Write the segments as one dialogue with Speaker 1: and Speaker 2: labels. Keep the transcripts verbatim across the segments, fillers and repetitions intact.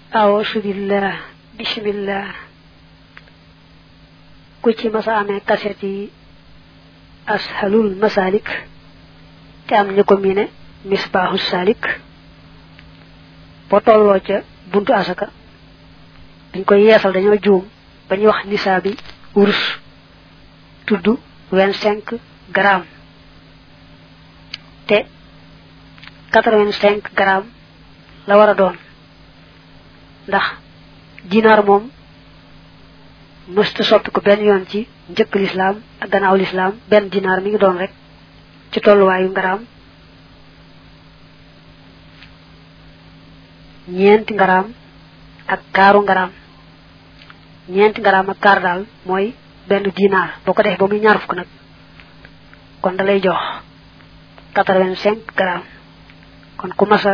Speaker 1: أعوذ بالله بسم الله كوتي مسا امي كاسيتي أسهل المسالك تام نيكو مينه مصباح السالك بوتولو تي بونتو اسكا دنجكو ييسال دانيو جوم باني واخ نسابي ورس تودو vingt-cinq grammes te quatre-vingt-cinq grammes la wara doon ndax dinar mom musta soppi ko ben yoon ci njëkk l'islam ak gannaaw l'islam ben dinar mi ngi doon rek ci tolluwaayu ngaram ñeenti ngaram ak kaaru ngaram ñeenti ngaram ak kaar daal mooy benn dinar boo ko def ba muy ñaar fukk nag kon da lay jox quatre-vingt-cinq grammes kon ku masa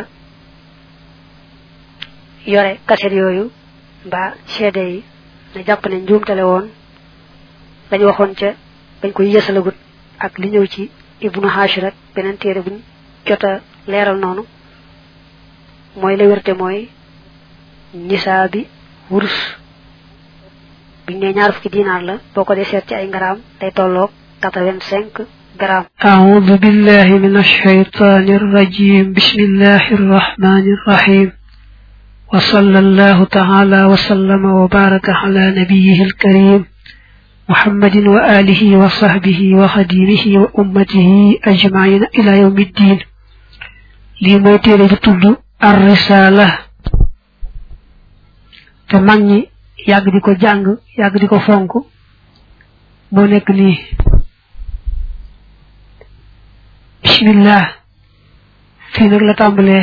Speaker 1: yore kaset yooyu mbaa seede yi na jàpp ne njuumtale woon dañ waxoon ca dañ koy yësalagut ak li ñëw ci ibnu hashir ak beneen téere buñ jota leeral noonu mooy la wérte mooy nisaa bi wurus biñ ne ñaar fukki dinaar la boo ko dee seet ci ay ngaraam day tolloog quatre-vingt-cinq grammes.
Speaker 2: أعوذ بالله من الشيطان الرجيم بسم الله الرحمن الرحيم وصلى الله تعالى وسلم وبارك على نبيه الكريم محمد وآله وصحبه وخديمه وأمته أجمعين إلى يوم الدين لموتير جتل الرسالة تماني يغدي كو جانغ يغدي كو فونك مو نيك ني بسم الله في نك لا تامبلé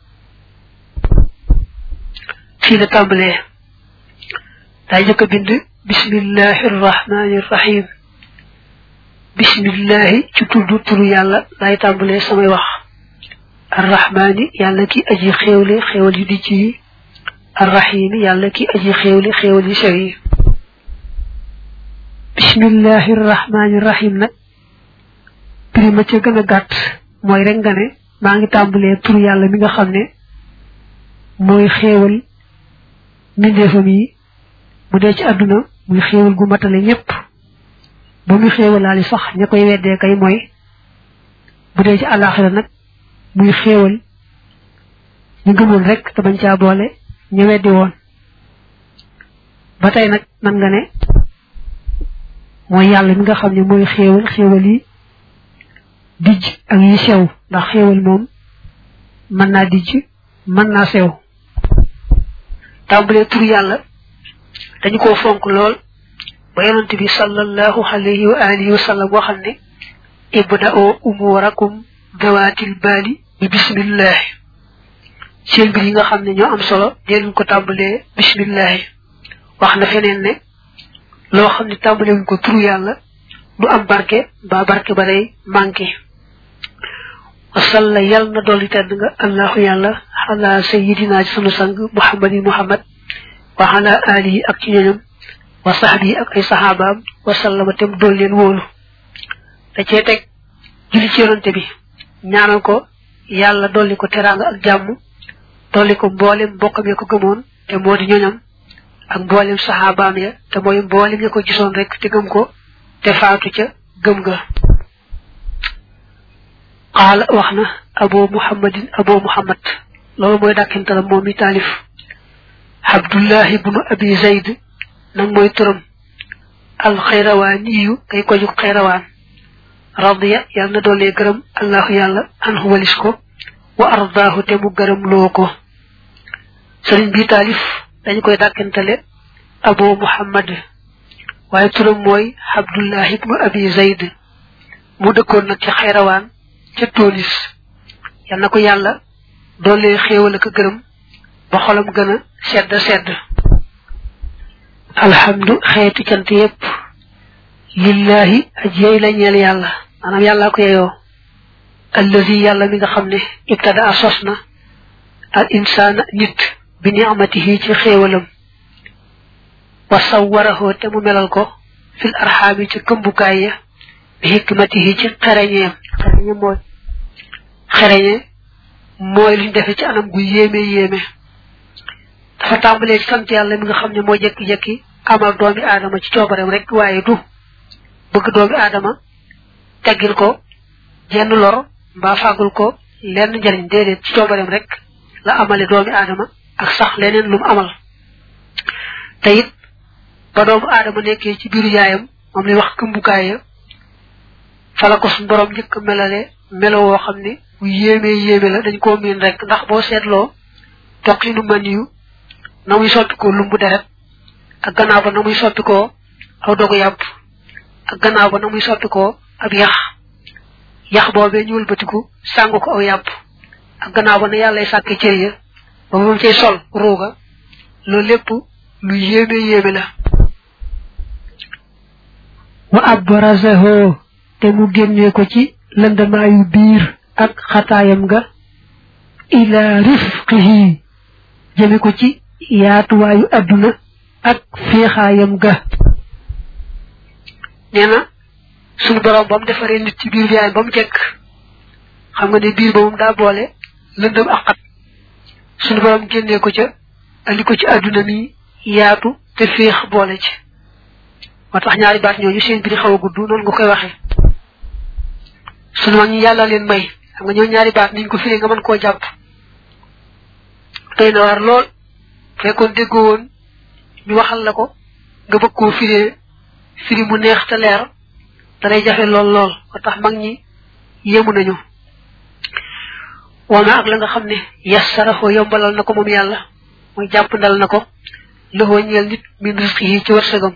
Speaker 2: في لا تامبلé دا جëk bind bismillahir rahmanir rahim bismillah ci tuddu turu yalla lay tambalé samay wax arrahmani yalla ki aji xewle xewal yu di ci arrahim yalla ki aji xewle xewal yu sewi bismillahir rahmanir rahim nak prima ci gëna gatt moy rek nga ne ma ngi tambalé turu yalla mi nga xamné moy xewal mindefam yi bu dee ci aduna muy xéewal gu matale ñépp ba muy xéewalaali sax ña koy weddee kay mooy bu dee ci àllaaxira nag muy xéewal ñu gëmoon rek te bañ caa boole ñu weddi woon ba tey nag man nga ne mooy yàlla mi nga xam ne mooy xéewal xéewal yi dijj ak yi sew ndax xéewal moom mën naa dijj mën naa sew tàmbalee tur yàlla dañu ko fonk lool ba yonent bi sallallahu alayhi wa alihi wa sallam waxal ne ibda'u umurakum dawatil bali bi bismillah seen bir yi nga xam ne ñoo am solo deen ko tàmbalee bismillah wax na feneen ne loo xam ne tàmbalee wuñ ko turu yàlla du am barke ba barke ba day manqué wa salla yàlla na dolli tedd nga allahu yàlla ala sayyidina sunu sang muhammadin muhammad wa ala alihi ak ci ñoñam wa sahbi ak ay sahabaam wa sallama tem dool leen wóolu da cee teg julli ci yonante bi ñaanal ko yàlla dolli ko teraanga ak jàmm dolli ko mboolem mbokkam ya ko gëmoon te moo di ñoñam ak mboolem sahabaam ya te mooy mboolem ya ko gisoon rek te gëm ko te faatu ca gëm ga qaala wax na abo muhammadin abo muhammad loolu mooy dàkkintalam moom mi taalif Abdullah ibn Abi Zayd nag mooy turam al khayrawaniyu kay ko juk khayrawan radiya yalla na dole gërëm allah yalla anhu walis ko wa ardahu te mu gërëm loko serigne bi talif dañ koy dakantale Abu Muhammad waye turam moy Abdullah ibn Abi Zayd mu dekkon nak ci khayrawan ci Tunis yalla nako yalla dole xewal ak gërëm ba xolam gëna sedd sedd alhamdu xeeti cant yépp lillahi ajey la ñeel yàlla maanaam yàlla ko yeyoo allazi yàlla mi nga xam ne ibtada sosna al insana nit bi ni'matihi ci xéewalam wa sawwarahu te mu melal ko fil arhami ci këmbukaay ya bi hikmatihi ci xereñeem xereñe mooy xereñe mooy luñ defe ci anam gu yéeme yéeme fa tàmbalee ci sant yàlla mi nga xam ne moo jekki-jekki amal doomi aadama ci coobareem rek waaye du bëgg doomi aadama teggil ko jenn lor mbaa fàggul ko lenn njariñ déedéet ci coobareem rek la amale doomi aadama ak sax leneen lu mu amal te it ba doomu aadama nekkee ci biiru yaayam moom lay wax këmbukaay ya fala ko suñu borom njëkk melale melo woo xam ne bu yéemee yéeme la dañ koo miin rek ndax boo seetloo toqinu man yu na muy soppi ko lumbu deret ak gannaaw ba na muy soppi ko aw dogu yàpp ak gannaaw ba na muy soppi ko ab yax yax boobee ñuul batiku sàng ko aw yàpp ak gannaaw ba na yàllay sàkke cër ya ba moom cay sol ruuga loolu lépp lu yéeme yéeme la
Speaker 1: wa abrazahu te mu génnee ko ci lëndamaayu biir ak xataayam ga ila rifqihi jëme ko ci yaatuwaayu adduna ak féexaayam ga
Speaker 2: nee na suñu borom ba mu defaree nit ci biir yaay ba mu jekk xam nga ne biir ba moom daa boole lëndëm ak xat suñu borom génnee ko ca andi ko ci adduna mi yaatu te féex boole ci moo tax ñaari baat ñooñu seen biir xaw a gudd noonu nga koy waxee sunu mag ñi yàlla leen may xam nga ñoo ñaari baat niñ ko firee nga mën koo jàpp tey na war lool fekkoon déggoo woon ñu waxal la ko nga bëgg koo firee firi mu neex te leer danay jafe lool lool moo tax mag ñi yéemu nañu wama ak la nga xam ne yassarahu yombalal na ko moom yàlla mooy jàpp ndal na ko loxoo ñeel nit min risque yi ci wërsëgam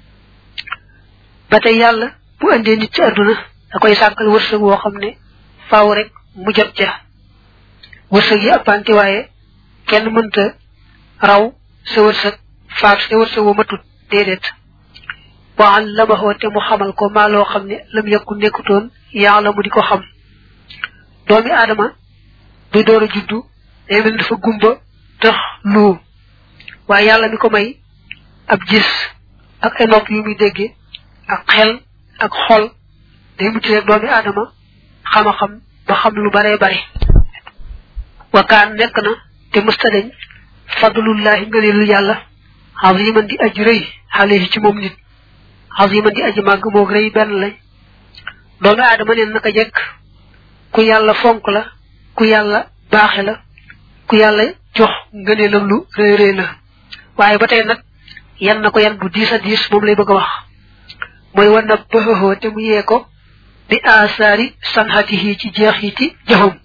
Speaker 2: ba tey yàlla bu andee nit ci àdduna da koy sàkkal wërsëg woo xam ne faaw rek mu jot ca wërsëg yi appante waaye kenn mënta raw sa wërsëg faatu te wërsëg woo matut déedéet wa allamahu te mu xamal ko maa loo xam ne lam yakku nekkutoon yàlla mu di ko xam doomi aadama bi door a juddu day mel dafa gumba tax lu waaye yàlla mi ko may ab gis ak ay nopp yu muy déggee ak xel ak xol day mucc rek doomi aadama xama xam ba xam lu bare bare wa kaan nekk na te mësta dañ fadlullahi ngëneelu yàlla aziman di aji rëy alayhi ci moom nit aziman di aji màgg moog rëy benn lañ doomi aadama neen naka jekk ku yàlla fonk la ku yàlla baaxe la ku yàlla jox ngëneelam lu rëy rëy la waaye ba tey nag yan na ko yan bu diis a diis moom lay bëgg a wax mooy war na bëxëxoo te mu yee ko bi asaari sanhatihi ci jeexiti jëfam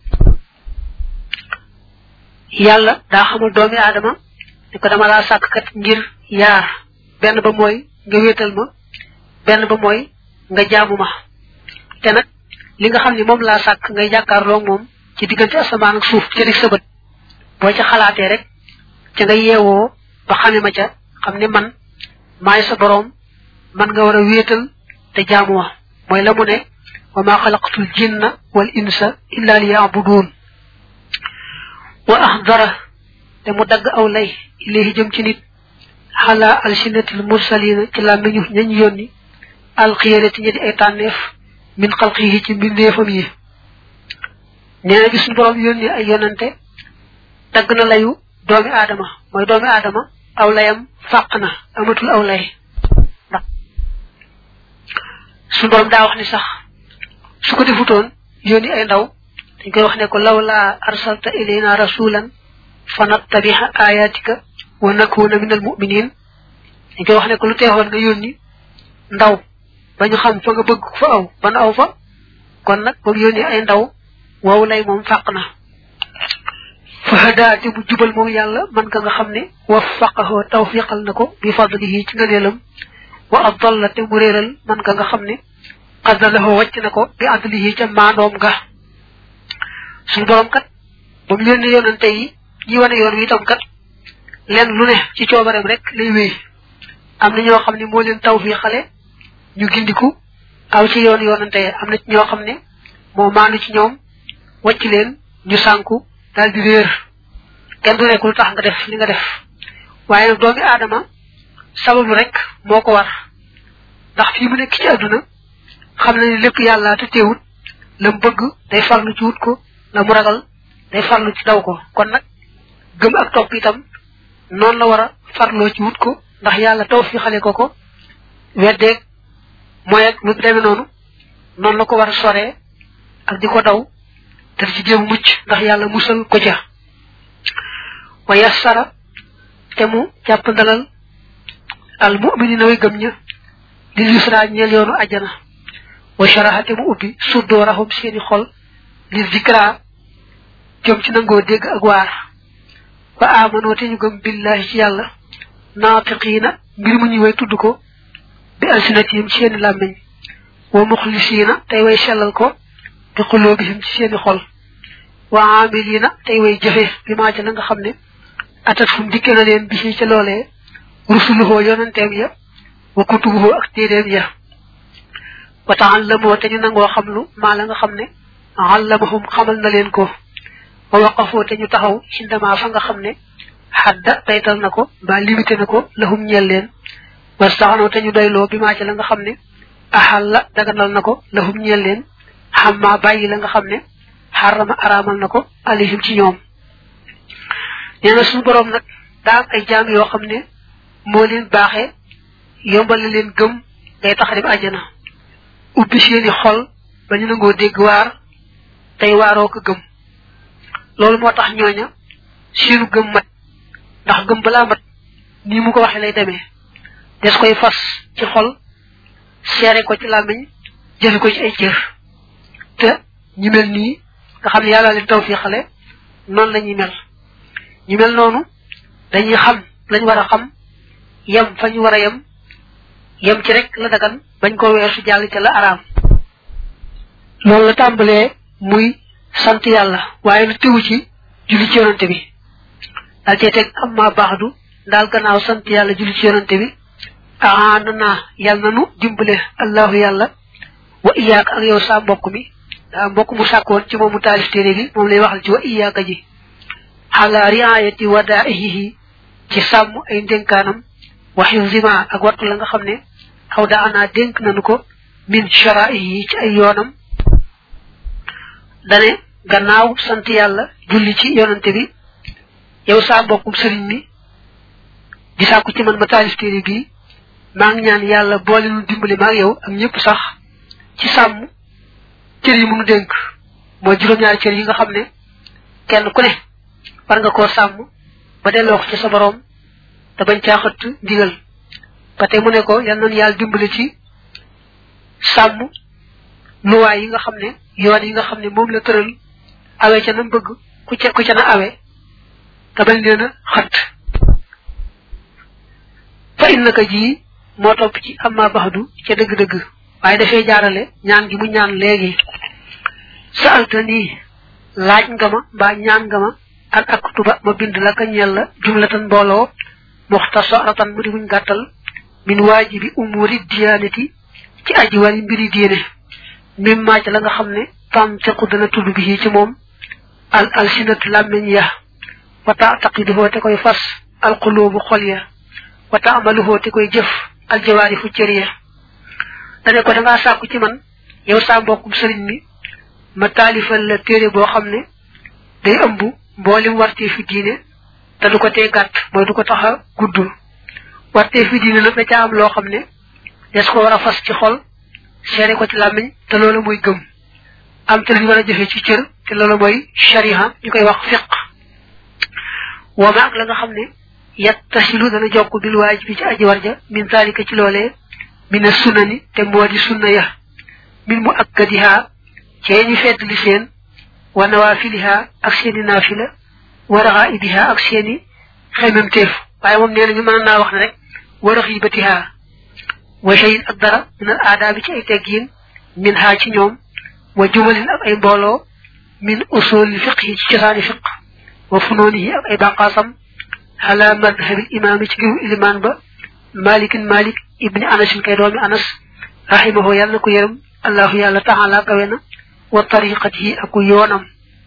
Speaker 2: yàlla daa xamal doomi aadama ne ko dama laa sàkk kat ngir yaar benn ba mooy nga wéetal ma benn ba mooy nga jaamu ma te nag li nga xam ne moom laa sàkk ngay jàkkaarloo moom ci diggante asamaan ak suuf ca dig sa bët boo ca xalaatee rek ca nga yeewoo ba xame ma ca xam ne man maay sa boroom man nga war a wéetal te jaamu ma mooy la mu ne wa ma xalaqtul jinna wal insa illa liya'budun wa ahdara te mu dagg aw lay ilayhi jëm ci nit ala alsinatil mursalina ci làmmiñu ñañ yónni alxiyarati ñi di ay tànneef min xalqihi ci mbindeefam yi nee na bi suñu borom yónni ay yonante dagg na layu doomi aadama mooy doomi aadama aw layam fàq na amatul aw lay ndax suñu borom daa wax ni sax su ko defutoon yónni ay ndaw dañ koy wax ne ko law laa arsalta ilayna rasulan fa nattabiha ayatika wa nakuna min al muminin dañ koy wax ne ko lu teexoon nga yónni ndaw ba ñu xam fa nga bëgg fa aw ban aw fa kon nag ba mu yónni ay ndaw wow lay moom fàq na fa hadaate bu jubal moom yàlla man ka nga xam ne waffaqahu tawfiqal na ko bi fadlihi ci ngëneelam wa adalla te mu réeral man ka nga xam ne qadalahu wàcc na ko bi adlihi ca maandoom nga suñu borom kat ba mu yónni yonante yi ñi wane yoon wi itam kat leen lu ne ci coobareem rek lay wéy am na ñoo xam ne moo leen tawfiqale ñu gindiku aw ci yoon yoonante am na ci ñoo xam ne moo maanu ci ñoom wàcc leen ñu sànku daal di réer kenn du nekk lu tax nga def li nga def waaye nag doomi aadama sababu rek moo ko war ndax fii mu nekk ci àdduna xam na ni lépp yàlla te teewut la mu bëgg day farlu ci wut ko la mu ragal day farlu ci daw ko kon nag gëm ak topp itam non la wara farlo ci wut ko ndax yalla tawfiixale ko ko wedde moy ak lu demé nonu non la ko wara soré ak diko daw te ci jëm mucc ndax yalla musal ko ja wa yassara temu japp dalal al mu'minina way gëm ña di yusra ñeel yoonu aljana wa sharahati mu ubbi sudorahum seeni xol li zikra jëm ci nango dégg ak waar wa amano te ñu gëm billahi ci yalla nafiqina mbir mu ñu way tudd ko bi alsinatihim ci seeni làmmiñ wa mukhlisina tay way sellal ko bi qulubihim ci seeni xol wa amilina tay way jëfe bi ma ci la nga xamne atat fum dikke na leen bi ci lolé rusuluhu yonentem ya wa kutubuhu ak téeréem ya wa ta'allamu te ñu nangoo xamlu maa la nga xam ne allamahum xamal na leen ko wa waqafu te ñu taxaw indama fa nga xam ne hadda taytal na ko ba limité na ko lahum ñeel leen wastaxano te ñu doyloo bi maa ci la nga xam ne ahalla daganal na ko lahum ñeel leen xamma bàyyi la nga xam ne xarama araamal na ko alihim ci ñoom nee na suñu borom nag daa am ay jaam yoo xam ne moo leen baaxee yombal leen gëm day tax dem aljana ubbi seeni xol ba ñu nangoo dégg waar tey waaroo ko gëm loolu moo tax ñooña seenu gëm mat ndax gëm balaa mat nii mu ko waxee lay demee des koy fas ci xol seere ko ci làmmiñ jëfe ko ci ay cër te ñu mel nii nga xam ne yàlla leen tawfiixale noonu la ñuy mel ñu mel noonu dañuy xam lañ war a xam yem fa ñu war a yem yem ci rek la dagan bañ ko weesu jàll ca la araam loolu la tàmbalee muy sant yàlla waaye lu tewu ci julli ci yonante bi daal cee teg amma baaxdu daal gannaaw sant yàlla julli ci yonante bi aana naa yàlla nanu dimbale allahu yàlla wa iyaaka ak yow sa mbokk mi daa mbokk mu sàkkoon ci moom mu taalif téere bi moom lay waxal ci wa iyaaka ji xala riayati wadaihi ci sàmm ay ndénkaanam waxyu zima ak wattu la nga xam ne xaw daa anaa dénk nanu ko min shara'ihi ci ay yoonam dane gannaaw sant yàlla julli ci yonante bi yow sa mbokkum sëriñ mi di sàkku ci man ma taalif téere bi maa ngi ñaan yàlla boole nu dimbali maag yow ak ñëpp sax ci sàmm cër yi mënu dénk mooy juróom-ñaari cër yi nga xam ne kenn ku ne war nga koo sàmm ba delloo ko ci sa borom te bañ caa xëtt ndigal ba tey mu ne ko yal nañu yàlla dimbali ci sàmm luwaay yi nga xam ne yoon yi nga xam ne moom la tëral awe ca nam bëgg ku ca ku ca na awe te bañ leen a xëtt fa innaka ji moo topp ci amma baxdu ca dëgg-dëgg waaye dafay jaarale ñaan gi mu ñaan léegi sa alta nii laaj nga ma mbaa ñaan nga ma an aktuba ma bind la ka ñeel la jumlatan mbooloo muxtasaratan mu di muñ gàttal min waajibi umuri diyanati ci aji wari mbiri diine mim maa ci la nga xam ne tantiqu dana tudd bi ci moom al alsinatu làmmeñ ya wa taataqiduhoo te koy fas al qulubu xol ya wa taamaluhoo te koy jëf al jawaarifu cër ya dane ko dangaa sàkku ci man yow saa mbokkum sëriñ mi ma taalifal la téere boo xam ne day ëmb mboolim wartee fi diine te du ko tee gàtt mooy du ko tax a guddul wartee fi diine nag da ca am loo xam ne des ko war a fas ci xol seere ko ci làmmiñ te loolu mooy gëm am te lu ñu war a jëfe ci cër te loolu mooy shariha ñu koy wax fiq wa ma ak la nga xam ne yattasilu dana jokk bil waajibi ci aji warja min zalika ci loolee min sunani te moo di sunna ya min mu akkadiha cee ñu fedd li seen wa nawafiliha ak seeni naafila wa raxaibiha ak seeni xememteef waaye moom nee nañu mën naa wax ne rek wa raxibatiha wa shayin ak dara min al aadaabi ci ay teggiin min haa ci ñoom wa jumalin ak ay mbooloo min usul fiqhi ci cosaani fiq wa funoonihi ak ay bànqaasam ala madhabil imaam ci giru ilimaan ba malikin malik ibni anasin kay doomi anas rahimahu yàlla na ko yërëm allahu yàlla taala kawe na wa tariqatihi ak yoonam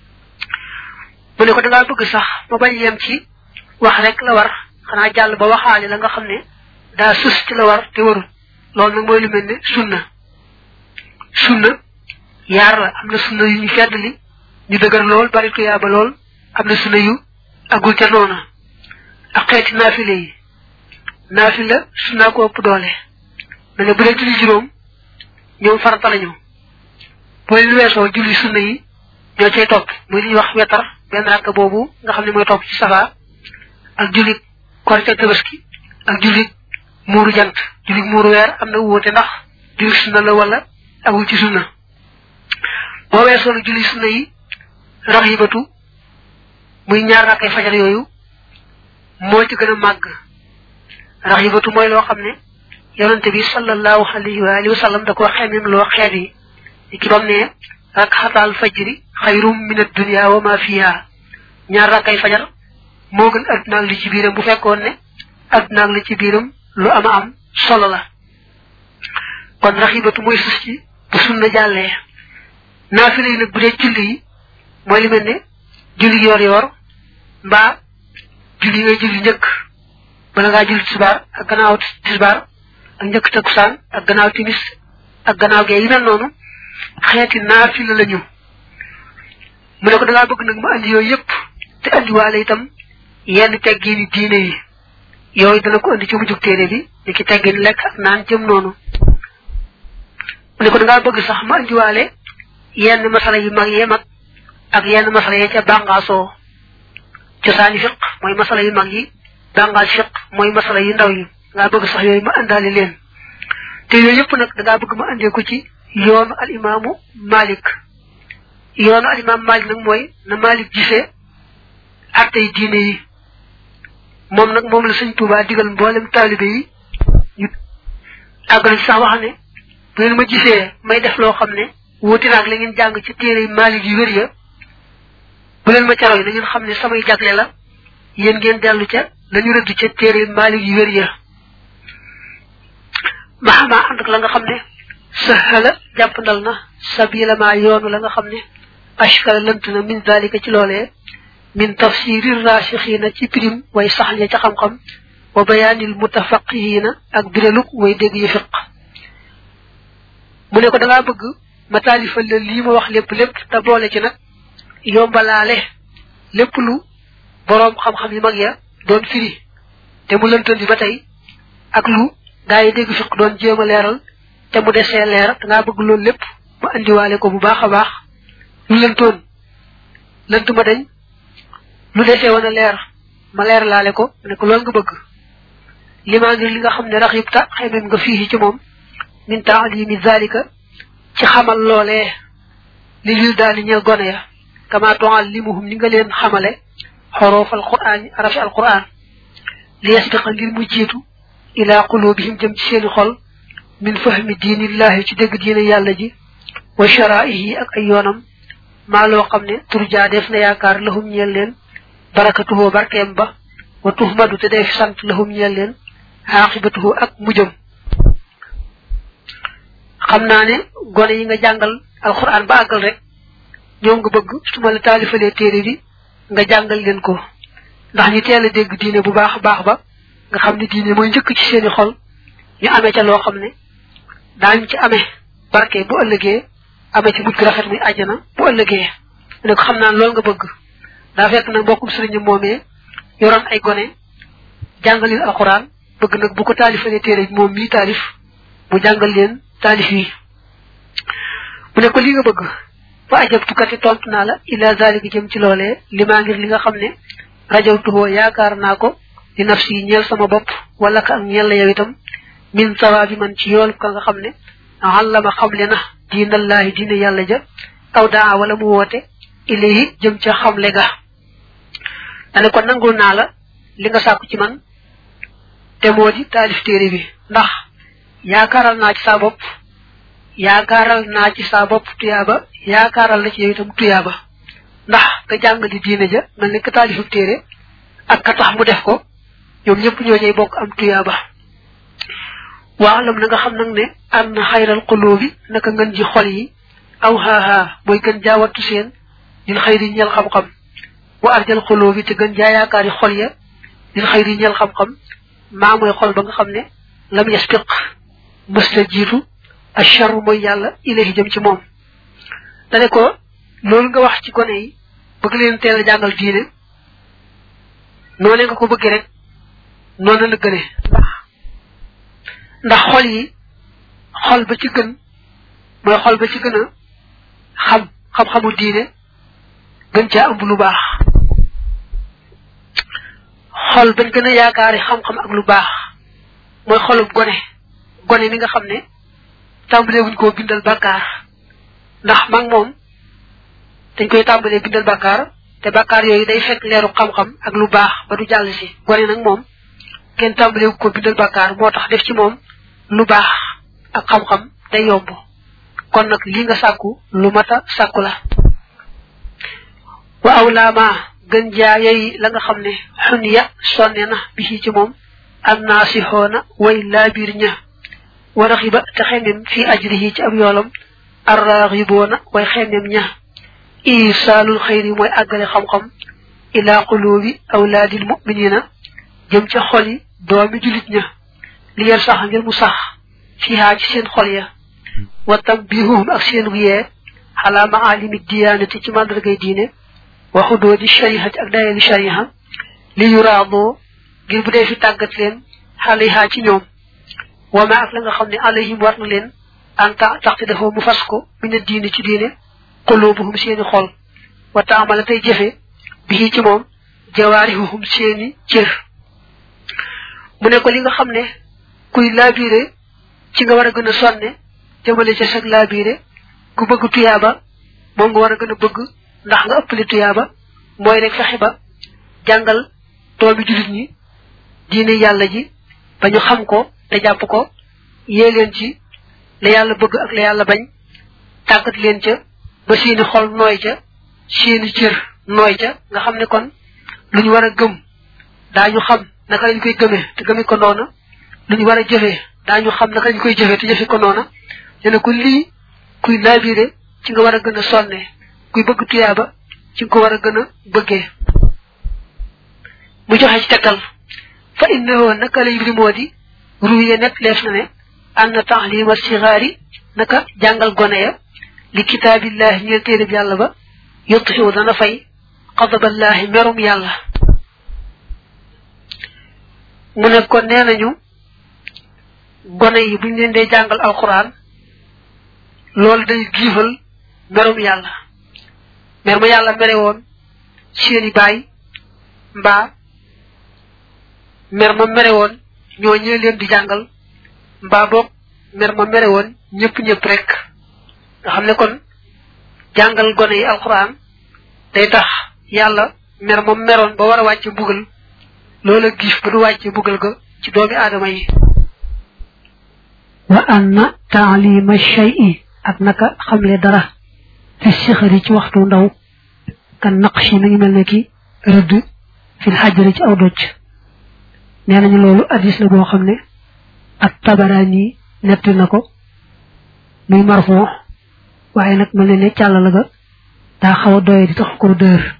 Speaker 2: mu ne ko dangaa bëgg sax ma bañ yem ci wax rek la war xanaa jàll ba waxaale la nga xam ne daa sus ci la war te warul loolu nag mooy lu mel ne sunna sunna yaar la am na sunna yu ñu feddli ñu dëgër lool bari tuyaaba lool am na sunna yu agul ca noona ak xeeti naafile yi naafila sunna ko ëpp doole ma ne bu dee julli juróom ñoom farata lañu bu leen weesoo julli sunna yi ñoo cay topp muy li ñuy wax wetar benn rakk boobu nga xam ne mooy topp ci safa ak julli korite tabaski ak julli muuru jant julli muuru weer am na wóote ndax julli sunna la wala agul ci sunna boo weesoo nag julli sunna yi raxibatu muy ñaar rakkay fajar yooyu moo ci gën a màgg raxibatu mooy loo xam ne yonante bi sallallahu alayhi wa alihi wa sallam da ko xemem loo xeet yi ni ki bam ne rakxatal fajri xayrum min ad-dunya wa ma fiha ñaar rakkay fajar moo gën adduna ak li ci biiram bu fekkoon ne adduna ak li ci biiram lu ama am solo la kon raxibatu mooy sus ci bu sunna jàllee naafile yi nag bu dee julli yi mooy li mel ne julli yoor yoor mbaa julli ngay julli njëkk bala ngaa julli tisbaar ak gannaaw tisbaar ak njëkk takkusaan ak gannaaw timis ak gannaaw gee yi mel noonu xeeti naafile lañu mu ne ko da ngaa bëgg nag ma andi yooyu yëpp te andiwaale itam yenn teggini diine yi yooyu dana ko andi ci mujjug téere bi ni ki teggin lekk ak naan jëm noonu mu ne ko da ngaa bëgg sax ma andiwaale yenn masala yu mag yee mag ak yenn masala yee ca bàngaasoo cosaani fiq mooy masala yu mag yi bàngaas fiq mooy masala yu ndaw yi ngaa bëgg sax yooyu ma àndaale leen te yooyu yëpp nag da ngaa bëgg ma andee ko ci yoonu al imaamu Malik yoonu al imaamu Malik nag mooy na Malik gisee attey diine yi moom nag moom la sëñ Tuubaa digal mboolem taalibe yi ñu àggal sax wax ne bu ngeen ma gisee may def loo xam ne wuti naag la ngeen jàng ci téere Malik yu wér ya bu leen ma ca roy na ngeen xam ne samay jagle la yéen ngeen dellu ca lañu rëdd ca téere Malik yu wér ya maxamaa ànd ak la nga xam ne sahala jàppandal na sabila ma yoonu la nga xam ne ashkala lënt na min dalika ci loolee min tafsiri rasixiina ci pirim way sax ña ca xam-xam wa bayaanil mutafaqihiina ak biraluk way dégg yi fiq mu ne ko da ngaa bëgg ma taalifal la lii ma wax lépp lépp te boole ci nag yombalaale lépp lu boroom xam-xam yu mag ya doon firi te mu lëntandi ba tey ak lu gaa yi dégg fiq doon jéem a leeral te mu desee leer da ngaa bëgg loolu lépp ma andiwaale ko bu baax a baax lu lëntoon lënt ma dañ lu desee woon a leer ma leer laale ko ne ko loolu nga bëgg limaa ngir li nga xam ne raxibta xemem nga fii ci moom min taalimi zalika ci xamal loolee li lil daani ñeel gone ya kama tuallimuhum ni nga leen xamale xoroof alquran arafi alquran li yasbiqa ngir mu jiitu ila qulubihim jëm ci seeni xol min fahmi diinillahi ci dégg diine yàlla ji wa sharaihi ak ay yoonam maa loo xam ne turjaa def na yaakaar lahum ñeel leen barakatuhu barkeem ba wa tuhmadu te def sant lahum ñeel leen aqibatuhu ak mujjam xam naa ne gone yi nga jàngal alquran ba àggal rek ñoom nga bëgg su ma la taalifalee téere bi nga jàngal leen ko ndax ñu teel a dégg diine bu baax baax ba nga xam ne diine mooy njëkk ci seeni xol ñu amee ca loo xam ne daañu ci amee barke bu ëllëgee amee ci mujj gu rafet muy àjjana bu ëllëgee ne ko xam naa loolu nga bëgg daa fekk nag mbokkum sëriñ moomee yoroon ay gone jàngalil alquran bëgg nag bu ko taalifalee téere bi moom mii taalif mu jàngal leen taalif yi mu ne ko li nga bëgg fa ajabtukati tontu naa la ila zalika jëm ci loolee li maa ngir li nga xam ne rajawtuhoo yaakaar naa ko di nafsi yi ñeel sama bopp wala ka ak ñeel la yow itam min sawaabi man ci yool ka nga xam ne allama xamle na diinallaahi diine yàlla ja aw daa wala mu woote ilayhi jëm ca xamle ga dane ko nangul naa la li nga sàkku ci man te moo di taalif téere bi ndax yaakaaral naa ci saa bopp yaakaaral naa ci saa bopp tuyaaba yaakaaral na ci yow itam tuyaaba ndax ka jàng di diine ja mel ni ka taalifu téere ak ka tax mu def ko ñoom ñëpp ñoo ñey bokk am tuyaaba waalam na nga xam nag ne an xayral qulubi naka ngën ji xol yi aw haha mooy gën jaawattu seen lil xayri ñeel xam-xam wa arjal qulubi te gën jaa yaakaari xol ya lil xayri ñeel xam-xam maa mooy xol ba nga xam ne lam yasbiq mësta jiitu achar mooy yàlla ilahi jëm ci moom dane ko loolu nga wax ci gone yi bëgg leen teel a jàngal diine noonee nga ko bëggee rek noonu la gëne ndax ndax xol yi xol ba ci gën mooy xol ba ci gën a xam xam-xamu diine gën caa ëmb lu baax xol bañ gën a yaakaari xam-xam ak lu baax mooy xolub gone gone mi nga xam ne tàmbalee wuñ koo bindal bàkkaar ndax mag moom dañ koy tàmbalee bindal bàkkaar te bàkkaar yooyu day fekk leeru xam-xam ak lu baax ba du jàll si gone nag moom kenn tàmbalee ko bindal bàkkaar moo tax def ci moom lu baax ak xam-xam day yomb kon nag li nga sàkku lu mata sàkku la wa awlaama gën jaa yey la nga xam ne xun ya sonne na bi ci moom annaasixoona way laabiir ña wa raxiba te xemem fi ajrihi ci ab yoolam arraxiboona way xemem ña isaalul xayri mooy àggale xam-xam ila qulubi awlaadil muminina jëm ca xol yi doomi julit ña li yer sax ngir mu sax fiha ci seen xol ya wa tambihuhum ak seen wiyee ala maalimi diyaanati ci màndargay diine wa xudoodi shariati ak dayali shariha li yuraadoo ngir bu dee fi tàggat leen xalayha ci ñoom wama ak la nga xam ne alayhim war na leen anta taxte dafa mu fas ko mina diine ci diine qulubuhum seeni xol wa taamala tey jëfe bi ci moom jawaarihuhum seeni cër mu ne ko li nga xam ne kuy laabiire ci nga war a gën a sonne jëmale ca sag laabiire ku bëgg tuyaaba moom nga war a gën a bëgg ndax nga ëppale tuyaaba mooy rek fexe ba jàngal doomi julit ñi diine yàlla ji ba ñu xam ko te jàpp ko yee leen ci la yàlla bëgg ak la yàlla bañ tàggat leen ca ba seeni xol nooy ca seeni cër nooy ca nga xam ne kon lu ñu war a gëm daañu xam naka lañ koy gëmee te gëmee ko noona lu ñu war a jëfee daañu xam naka lañ koy jëfee te jëfee ko noona ñu ne ko lii kuy laabiire ci nga war a gën a sonne kuy bëgg tuyaaba ci nga ko war a gën a bëggee mu joxe ci tegtal fa innahu naka lay mbir moo di ruye net leef na ne anna taxlima sigaari naka jàngal gone ya li kitaabillahi ñeel téereb yàlla ba yutfiu dana fay xadaballahi merum yàlla mu ne kon nee nañu gone yi buñ leen dee jàngal alquran loolu day giifal merum yàlla mer ma yàlla mere woon seeni baay mbaa mer ma mere woon ñoo ñee leen di jàngal mbaa boog mer ma mere woon ñëpp ñëpp rek nga xam ne kon jàngal gone yi alquran day tax yàlla mer ma meroon ba war a wàcce mbugal loola giif ba du wàcce mbugal ga ci doomi aadama yi wa anna taalima shay'i ak naka xamle dara fi sixari ci waxtu ndaw kan naqshi mi ngi mel ne ki rëdd fil xajari ci aw doj nee nañu loolu addis la boo xam ne ak tabaraani nett na ko muy marfoo waaye nag mel ne ne càll la ga daa xaw a doye di tax ko dër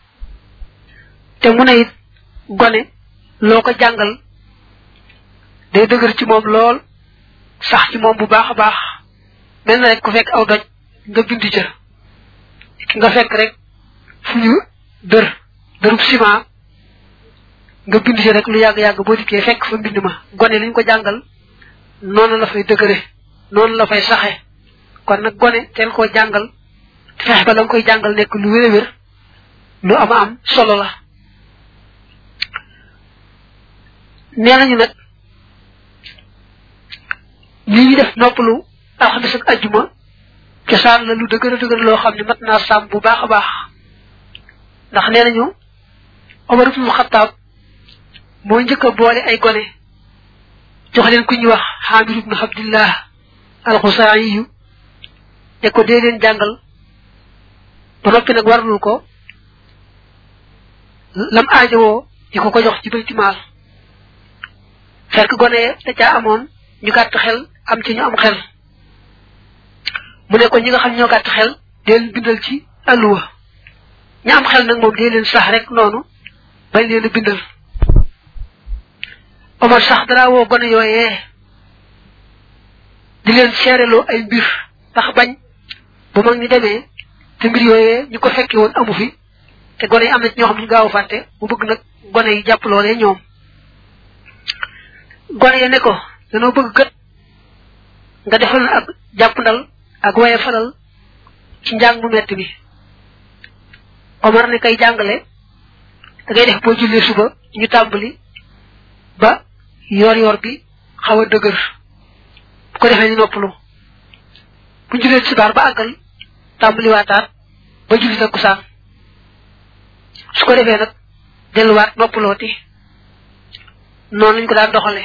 Speaker 2: te mu ne it gone loo ko jàngal day dëgër ci moom lool sax ci moom bu baax a baax mel na rek ku fekk aw doj nga bind ca nga fekk rek fu ñu dër dërub ciment nga bind ci rek lu yàgg-yàgg boo dikkee fekk fa mbind ma gone liñ ko jàngal noonu la fay dëgëre noonu la fay saxe kon nag gone teel koo jàngal fexe ba la nga koy jàngal nekk lu wér a wér lu ama am solo la nee nañu nag li ñu def noppalu alxames ak ajjuma cosaan la lu dëgër a dëgër loo xam ne mat naa sàmm bu baax a baax ndax nee nañu Omar ibn Xattaab moo njëkk a boole ay gone jox leen ku ñuy wax Xaamir ibn Abdillah al-Xusaayi yu ne ko dee leen jàngal ba noppi nag warlul ko lam aajowoo di ko ko jox ci bayti maal fekk gone da caa amoon ñu gàtt xel am ci ñu am xel mu ne ko ñi nga xam ñoo gàtt xel dee leen bindal ci alluwa ñi am xel nag moom dee leen sax rek noonu bañ leen a bindal Omar sax dara woo gone yooyee di leen seereloo ay mbir ndax bañ bu mag ñi demee te mbir yooyee ñu ko fekke woon amu fi te gone yi am na ci ñoo xam ne ñu gaaw a fàtte mu bëgg nag gone yi jàpp loolee ñoom gone ya ne ko dañoo bëgg kat nga defal ak jàppandal ak waye falal ci njàng mu metti bi Omar ne kay jàngale da ngay def boo jullee suba ñu tàmbali ba yor yor bi xaw a dëgër bu ko defee ñu noppalu bu jullee subaar ba àggal tàmbali waataat ba julli takkusaan su ko defee nag delluwaat noppalooti noonu lañ ko daan doxale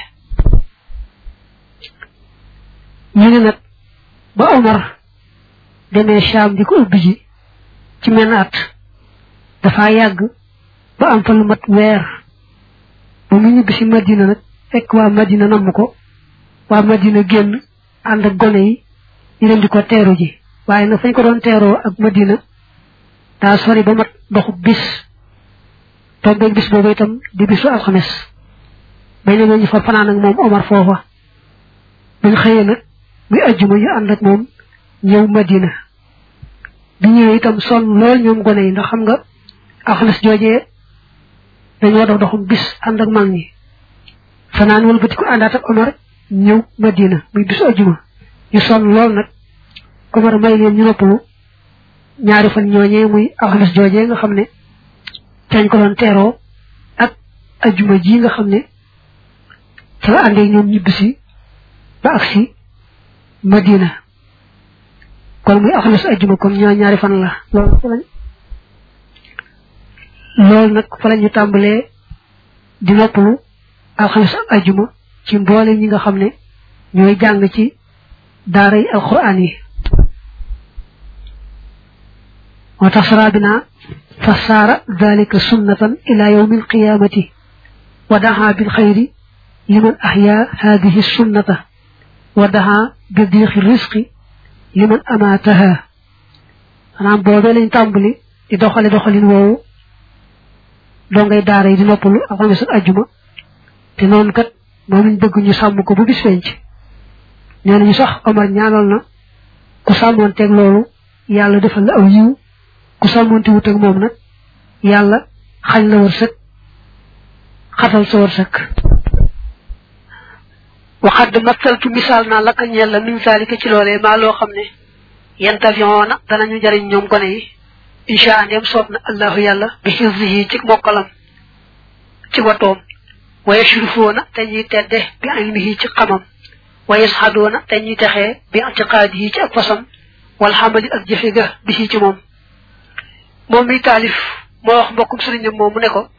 Speaker 2: ñu ne nag ba Omar demee Sham di ko ubbi ji ci menn at dafa yàgg ba am fa lu mat weer ba mu ñibbi si Madina nag fekk waa Madina namm ko waa Madina génn ànd ak gone yi ñu dem di ko teeru ji waaye nag fañ ko doon teeroo ak Madina daa sori ba mat doxu bis tombeeg bis boobu itam di bisu alxames bay ne ñu fa fanaan ak moom Omar foofa bañ xëyee nag muy ajjuma ñu ànd ak moom ñëw Madina bi ñëwee itam sonn lool ñoom gone yi ndax xam nga alxames joojee dañoo dox doxum bis ànd ak mag ñi fanaan wala bëti ko àndaat ak Omar ñëw Madina muy bisu ajjuma ñu sonn lool nag Omar may leen ñu noppalu ñaari fan ñooñee muy alxames joojee nga xam ne cañ ko doon teeroo ak ajjuma ji nga xam ne ca la àndee ñoom ñibbisi ba agsi Madina kon muy alxames ajjuma kon ñoo ñaari fan la loolu fa lañ loolu nag fa la ñu tàmbalee di noppalu alxames ak ajjuma ci mboole ñi nga xam ne ñooy jàng ci daara yi alquran yi moo tax sarabina fa saara dalika sunnatan ila yawmi alqiyamati wa daha bil xayri liman ahya hadihi sunnata wa daha bi diixi risqi liman amaataha maanaam boobee lañ tàmbali di doxale doxalin woowu doo ngay daara yi di noppalu alxames ak ajjuma te noonu kat moom lañ bëgg ñu sàmm ko bu bis penc nee nañu sax Omar ñaanal na ku sàmmoonteeg loolu yàlla defal la aw yiw ku sàmmoonte wut ak moom nag yàlla xañ la wërsëg xatal sa wërsëg waxad masaltu misaal naa laka ñeel la min zalika ci loolee maa loo xam ne yantafiona danañu jariñ ñoom gone yi insha andem soob na allahu yàlla bi xifzihi ci mokkalam ci watoom wa yashrufoona te ñuy tedde bi ilmihi ci xamam wa yashadoona te ñuy texee bi itiqaadihi ci ak fasam wal xamali ak jëfe ga bi ci moom moom mi taalif moo wax mbokkum sëriñam moom mu ne ko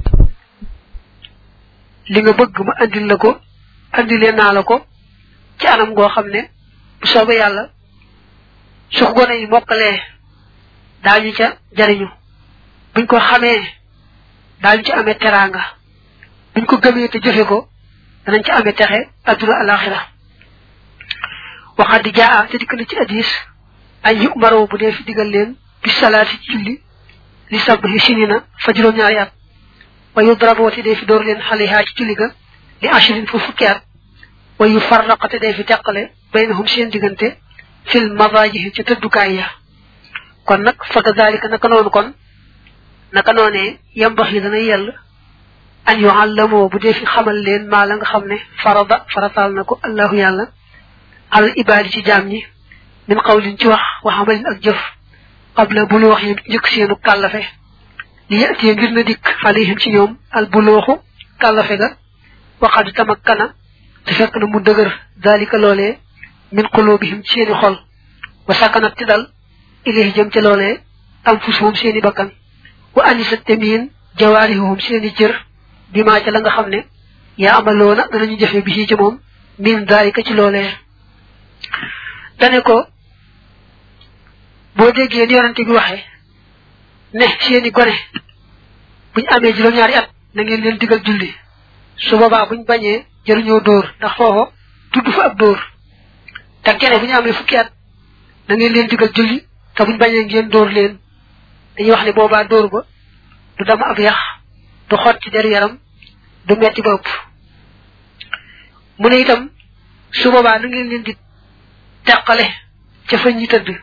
Speaker 2: li nga bëgg ma andil la ko andile naa la ko ci anam goo xam ne bu soobee yàlla su ko gone yi mokkalee daañu ca jariñu buñ ko xamee daañu ci amee teraanga buñ ko gëmee te jëfe ko danañ ci amee texe adduna alaxira waxaat di jaa te dikk na ci hadis ay yu maroo bu dee fi digal leen bi salaati ci julli li sabhi sinina fa juróom-ñaari at wa yudraboo te dee fi door leen xalihaa ci julli ga li ashrin fu fukki at wa yu farraqa te dee fi teqale baynahum seen diggante fil madajihi ca tëddukaay ya kon nag fa kadalika naka noonu kon naka noonee yambax yi dana yell an yuallamoo bu dee fi xamal leen maa la nga xam ne farada farataal na ko allahu yàlla al ibaadi ci jaam ñi min qawlin ci wax wa amalin ak jëf qabla bulu wax yi njëkk seenu kàllafe li yatiyee ngir na dikk alayhim ci ñoom al bulooxu kàllafe ga waxadu tamakkana te fekk na mu dëgër dalika loolee min qulubihim ci seeni xol wa sakanat ti dal ilayhi jëm ca loolee anfusuhum seeni bakkan wa anisat temiin jawaarihum seeni cër bi maa ca la nga xam ne yaa amaloona danañu jëfe bi ci moom min dalika ci loolee dane ko boo déggee ni yonante bi waxee ne seeni gone buñ amee juróom-ñaari at na ngeen leen digal julli su boobaa buñ bañee jëruñoo dóor ndax foofa tudd fa ab dóor te gene bu ñu amee fukki at na ngeen leen digal julli te buñ bañee ngeen dóor leen dañuy wax ne boobaa dóor ba du dama ab yax du xot ci der yaram du metti ba ëpp mu ne itam su boobaa na ngeen leen di teqale ca fañ ñi tëdd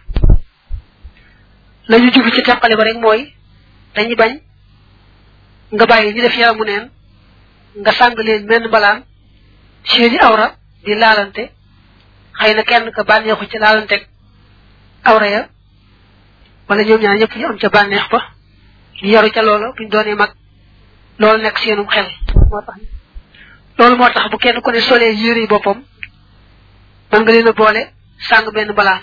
Speaker 2: lañu jublu ci teqale ba rek mooy dañuy bañ nga bàyyi ñu def yaramu neen nga sàng leen menn mbalaan seeni awra di laalante xeyna kenn ka baneexu ci laalante awra ya wala ñoom ñaar ñëpp ñu am ca baneex ba ñu yaru ca loolu buñ doone mag loolu nekk seenum xel motax loolu motax bu kenn ku ne solé yére boppam man nga leena boole sang benn balaan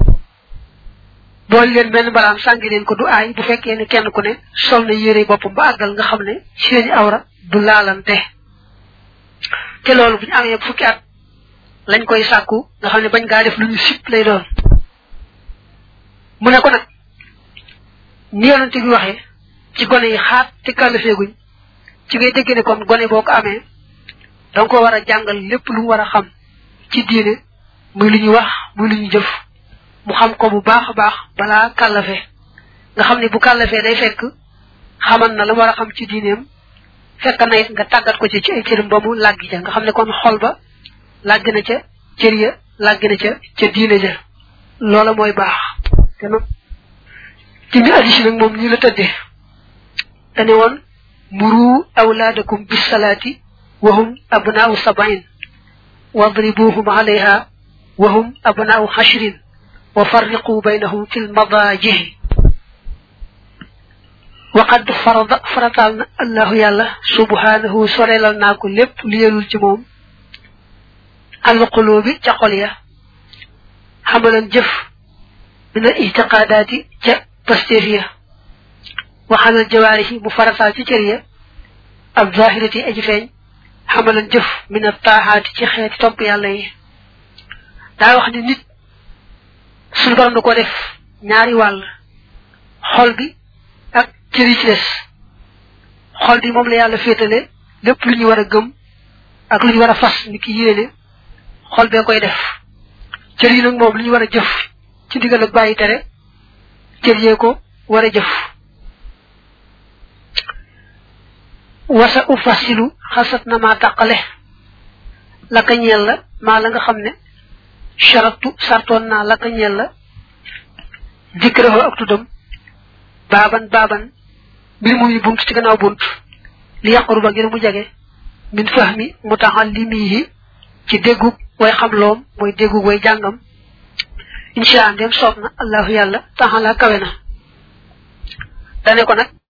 Speaker 2: boole leen benn balaan sangi leen ko du aay bu fekkee ne kenn ku ne sol na yére boppam ba àggal nga xam ne seeni awra du laalante te loolu buñ amee fukki at lañ koy sàkku nga xam ne bañ gaa def lu ñu sip lay doon mu ne ko nag ni yonante bi waxee ci gone yi xaat te kàllafeeguñ ci ngay dégg ne kon gone boo ko amee danga ko war a jàngal lépp lu mu war a xam ci diine muy lu ñu wax muy lu ñu jëf mu xam ko bu baax a baax balaa kàllafe nga xam ne bu kàllafee day fekk xaman na la mu war a xam ci diineem fekk na it nga tàggat ko ci ci ay cëram ba mu làggi ca nga xam ne kon xol ba làgg na ca cër ya làgg na ca ca diine ja loola mooy baax te nag ci mi addis nag moom ñi la tëddee dane woon muru awlaadakum bis salaati wahum abnaa'u sab'in wadribuhum alayha wahum abnaa'u hashrin wa farriqu baynahum fil madaajihi وقد فرض فرطالنا الله يالله سبحانه سوريلال ناكو لب ليلول ci mom al qulubi ci xol ya xamalan jëf min al i'tiqadati ci pastefiya wa halal jawarihi mu faratal ci cëriya al zahirati aji feñ xamalan jëf min al taahati ci xeeti top yalla yi da wax ni nit suñu borom ko def ñaari wal xol bi ak cëri ci des xol bi moom la yàlla féetale lépp lu ñu war a gëm ak lu ñu war a fas ni ki yéene xol bee koy def cër yi nag moom lu ñu war a jëf ci digal ak bàyyi tere cër yee ko war a jëf wasa ufasilu xasat na maa tàqale la ka ñeel la maa la nga xam ne charatu sartoon naa la ka ñeel la dikrahu ak tuddam baban baban bir muy bunt ci gannaaw bunt li yaqruba ngir mu jage min fahmi mutahallimihi ci déggu way xam loom mooy déggu way jàngam insha Allah dem soob na allahu yàlla taxala kawe na dane ko nag